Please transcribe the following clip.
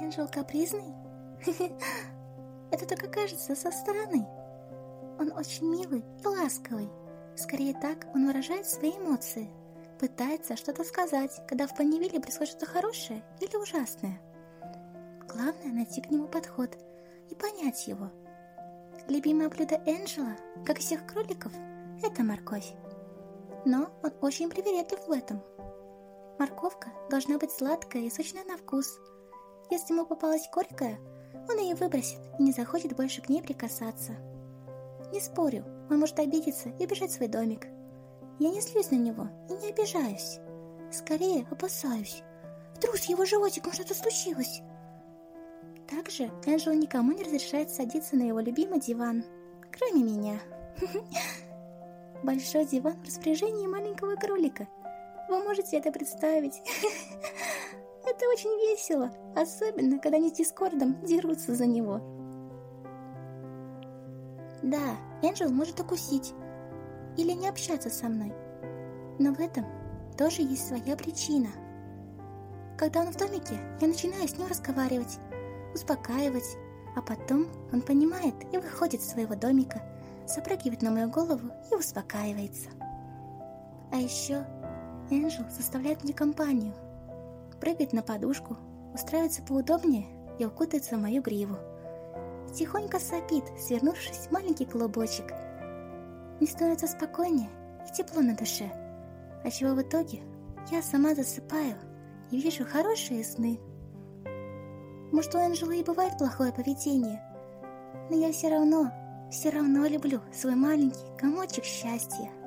Энджел капризный? Это только кажется со стороны. Он очень милый и ласковый. Скорее так он выражает свои эмоции. Пытается что-то сказать, когда в Поннивилле происходит что-то хорошее или ужасное. Главное найти к нему подход и понять его. Любимое блюдо Энджела, как и всех кроликов, это морковь. Но он очень привередлив в этом. Морковка должна быть сладкая и сочная на вкус. Если ему попалась горькая, он ее выбросит и не захочет больше к ней прикасаться. Не спорю, он может обидеться и убежать в свой домик. Я не злюсь на него и не обижаюсь. Скорее опасаюсь. Вдруг с его животиком что-то случилось. Также Энджел никому не разрешает садиться на его любимый диван, кроме меня. Большой диван в распоряжении маленького кролика. Вы можете это представить? Это очень весело, особенно когда они с Дискордом дерутся за него. Да, Энджел может укусить или не общаться со мной, но в этом тоже есть своя причина. Когда он в домике, я начинаю с ним разговаривать, успокаивать, а потом он понимает и выходит из своего домика, запрыгивает на мою голову и успокаивается. А еще Энджел составляет мне компанию, прыгает на подушку, устраивается поудобнее и укутается в мою гриву. Тихонько сопит, свернувшись в маленький клубочек. Мне становится спокойнее и тепло на душе, отчего в итоге я сама засыпаю и вижу хорошие сны. Может, у Энджела и бывает плохое поведение, но я все равно люблю свой маленький комочек счастья.